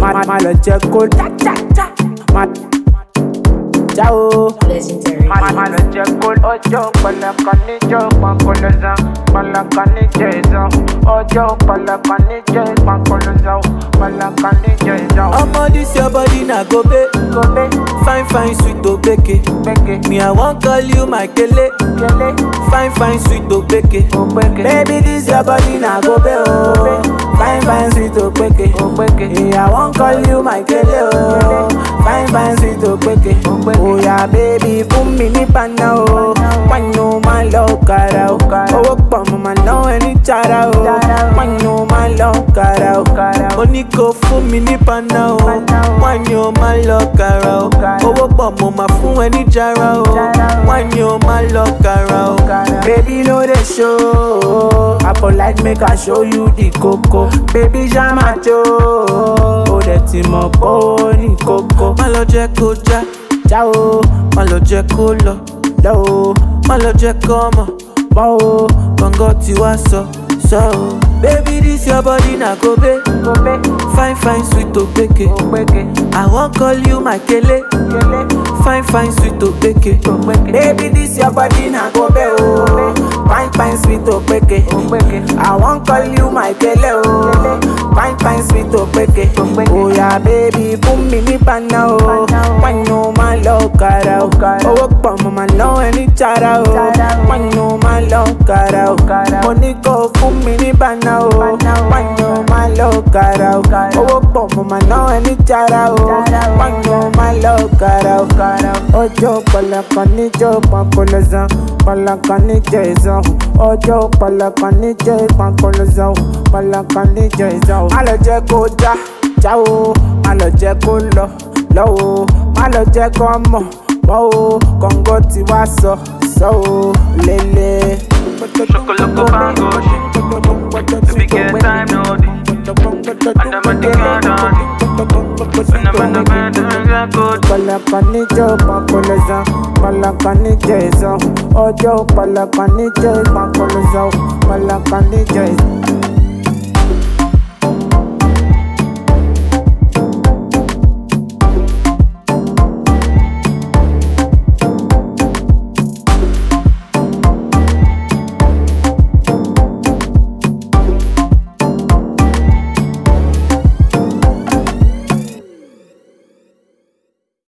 má lọ jẹ́ kó má jáwó. Legendary. Má lọ jẹ́ kó ọjọ́ pẹlẹkan níjọ́ pàkólọ́sán pẹlẹkan níjọ́ ìzán ọjọ́ pẹlẹkan níjọ́ pàkólọ́sán pẹlẹkan níjọ́ ìzán. Omo, this your body na gobe. Fine, fine, sweet obeke. Me, I won't call you my kele. Fine, fine, sweet obeke. Baby, this your body na gobe oh. Fine, fine, sweet obeke. Yeah, I won't call you my kele oh. Fine, fine, sweet obeke. Oh yeah, baby, fún mi ní bana oh. Wánú máa lọ kára oh. Owó pọ̀ mo máa ná ẹni jára oh. Wánú máa lọ kára oh. Mo ní kó fún mi ní bana o. Wọ́n ní o máa lọ kàrà o. Owó pọ̀ mo máa fún ẹ ní jara o. Wọ́n ní o máa lọ kàrà o. Baby, no dey show. I for like make I show you the coco. Baby, jama jo. O de ti mọ̀ pé ó ní kókó. Má lọ jẹ́ kó já, Já o, má lọ jẹ́ kó lọ. lọ o, Má lọ jẹ́ kó mọ̀, bọ́ o. gbọ̀ngàn tí wàá sọ o. Baby, this your body na gobe. Fine, fine, sweet obeke. I won't call you my kele. Fine, fine, sweet obeke. Baby, this your body na gobe oh. Fine, fine, sweet obeke. I won't call you my kele oh. Fine, fine, sweet obeke. Oh yeah, baby, fún mi ní bana oh. Wánú máa lọ kára oh. Owó pọ̀ mo máa ná ẹni jára oh. Wánú máa lọ kára oh. Mo ní kó fún mi ní bana oh. Wánú máa lọ kára oh. Owó pọ̀ mo máa ná ẹni jára oh. Wánú máa lọ kára oh. Ọjọ́ pẹlẹkan níjọ́ pàkólọ́sán pẹlẹkan níjọ́ ìzán ọjọ́ pẹlẹkan níjọ́ pàkólọ́sán pẹlẹkan níjọ́ ìzán. Má lọ jẹ́ kó já o, má lọ jẹ́ kó lọ o, má lọ jẹ́ kó mọ̀ o, kọ̀ǹgọ́ tí wàá sọ o lélẹ̀. Chocolate bangos, baby get time no day. And I'm at the garden, when I'm in the bed, I'm good. Pẹlẹkan níjọ́ pàkólọ́sán pẹlẹkan níjọ́ ìzán ọjọ́ pẹlẹkan níjọ́ pàkólọ́sán pẹlẹkan níjọ́ ìzán.